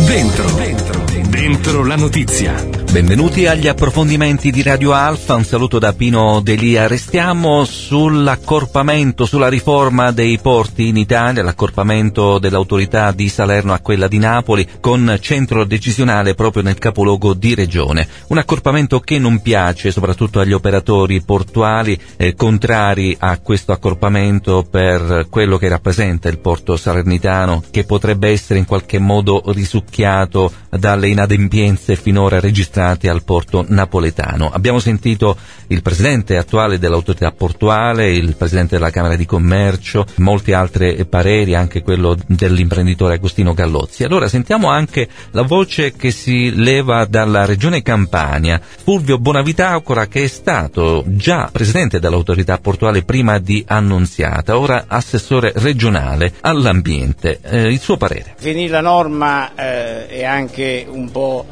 Dentro la notizia. Benvenuti agli approfondimenti di Radio Alfa, un saluto da Pino Delia. Restiamo sull'accorpamento, sulla riforma dei porti in Italia, l'accorpamento dell'autorità di Salerno a quella di Napoli, con centro decisionale proprio nel capoluogo di regione. Un accorpamento che non piace soprattutto agli operatori portuali, contrari a questo accorpamento per quello che rappresenta il porto salernitano, che potrebbe essere in qualche modo risucchiato dalle inadempienze finora registrate al porto napoletano. Abbiamo sentito il presidente attuale dell'autorità portuale, il presidente della Camera di Commercio, molti altri pareri, anche quello dell'imprenditore Agostino Gallozzi. Allora sentiamo anche la voce che si leva dalla regione Campania, Fulvio Bonavitacora, che è stato già presidente dell'autorità portuale prima di Annunziata, ora assessore regionale all'ambiente. Il suo parere. Finì la norma e anche un po'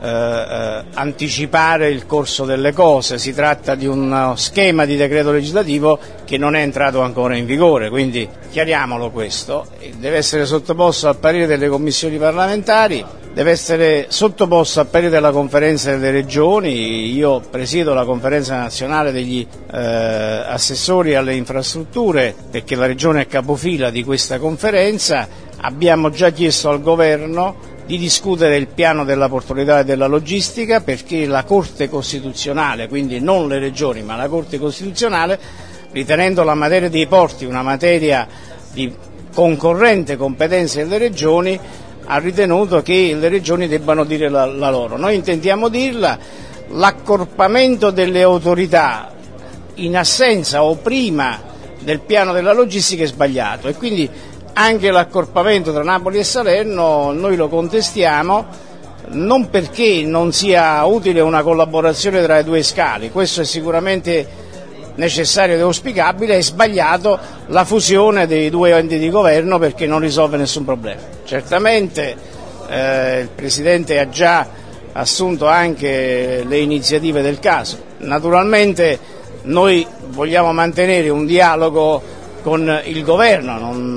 anticipare il corso delle cose. Si tratta di uno schema di decreto legislativo che non è entrato ancora in vigore, quindi chiariamolo questo, deve essere sottoposto al parere delle commissioni parlamentari, deve essere sottoposto al parere della conferenza delle regioni. Io presiedo la conferenza nazionale degli assessori alle infrastrutture, perché la regione è capofila di questa conferenza. Abbiamo già chiesto al governo di discutere il piano della portualità e della logistica, perché la Corte Costituzionale, quindi non le regioni ma la Corte Costituzionale, ritenendo la materia dei porti una materia di concorrente competenza delle regioni, ha ritenuto che le regioni debbano dire la loro. Noi intendiamo dirla. L'accorpamento delle autorità in assenza o prima del piano della logistica è sbagliato, e quindi anche l'accorpamento tra Napoli e Salerno noi lo contestiamo, non perché non sia utile una collaborazione tra i due scali, questo è sicuramente necessario ed auspicabile. È sbagliato la fusione dei due enti di governo perché non risolve nessun problema. Certamente il Presidente ha già assunto anche le iniziative del caso. Naturalmente noi vogliamo mantenere un dialogo con il governo,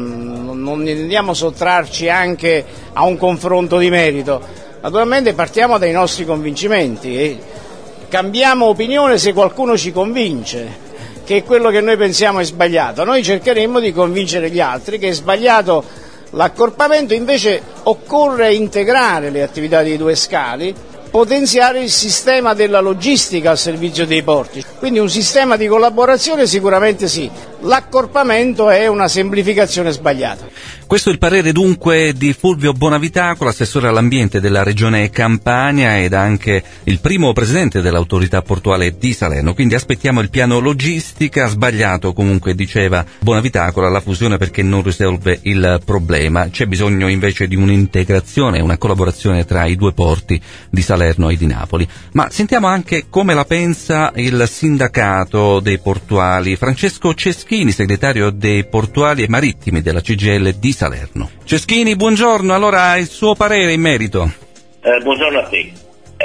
non intendiamo sottrarci anche a un confronto di merito. Naturalmente partiamo dai nostri convincimenti e cambiamo opinione se qualcuno ci convince che quello che noi pensiamo è sbagliato. Noi cercheremo di convincere gli altri che è sbagliato l'accorpamento, invece occorre integrare le attività dei due scali, potenziare il sistema della logistica al servizio dei porti, quindi un sistema di collaborazione sicuramente sì. L'accorpamento è una semplificazione sbagliata. Questo è il parere dunque di Fulvio Bonavitacora, assessore all'ambiente della regione Campania ed anche il primo presidente dell'autorità portuale di Salerno. Quindi aspettiamo il piano logistica. Sbagliato comunque, diceva Bonavitacora, la fusione perché non risolve il problema. C'è bisogno invece di un'integrazione, una collaborazione tra i due porti di Salerno e di Napoli. Ma sentiamo anche come la pensa il sindacato dei portuali. Francesco Ceschini, segretario dei portuali e marittimi della CGIL di Salerno. Ceschini, buongiorno. Allora, il suo parere in merito? Buongiorno a te.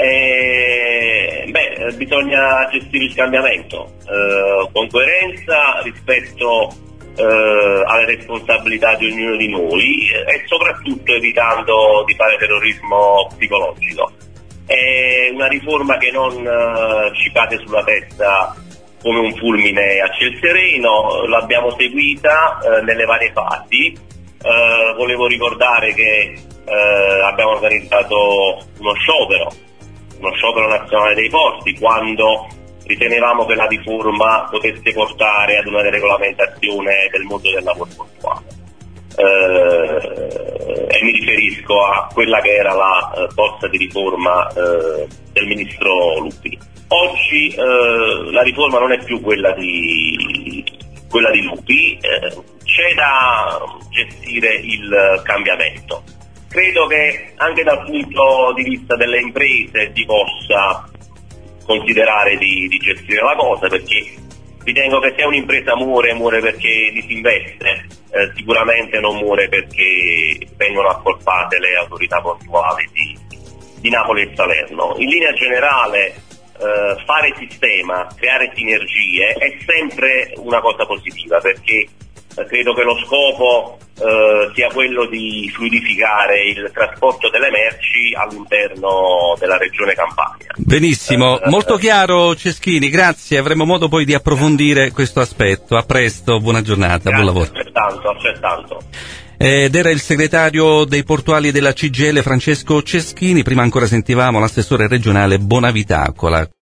Bisogna gestire il cambiamento con coerenza rispetto alle responsabilità di ognuno di noi e soprattutto evitando di fare terrorismo psicologico. È una riforma che non ci cade sulla testa come un fulmine a ciel sereno, l'abbiamo seguita nelle varie fasi. Volevo ricordare che abbiamo organizzato uno sciopero nazionale dei porti quando ritenevamo che la riforma potesse portare ad una deregolamentazione del mondo del lavoro portuale. E mi riferisco a quella che era la bozza di riforma del ministro Lupi. Oggi la riforma non è più quella di Lupi, c'è da gestire il cambiamento. Credo che anche dal punto di vista delle imprese si possa considerare di gestire la cosa, perché ritengo che se un'impresa muore perché disinveste, sicuramente non muore perché vengono accorpate le autorità portuali di Napoli e Salerno. In linea generale fare sistema, creare sinergie è sempre una cosa positiva, perché credo che lo scopo sia quello di fluidificare il trasporto delle merci all'interno della regione Campania. Benissimo, molto chiaro Ceschini, grazie, avremo modo poi di approfondire questo aspetto. A presto, buona giornata, buon lavoro. Altrettanto. Ed era il segretario dei portuali della CGIL Francesco Ceschini, prima ancora sentivamo l'assessore regionale Bonavitacola.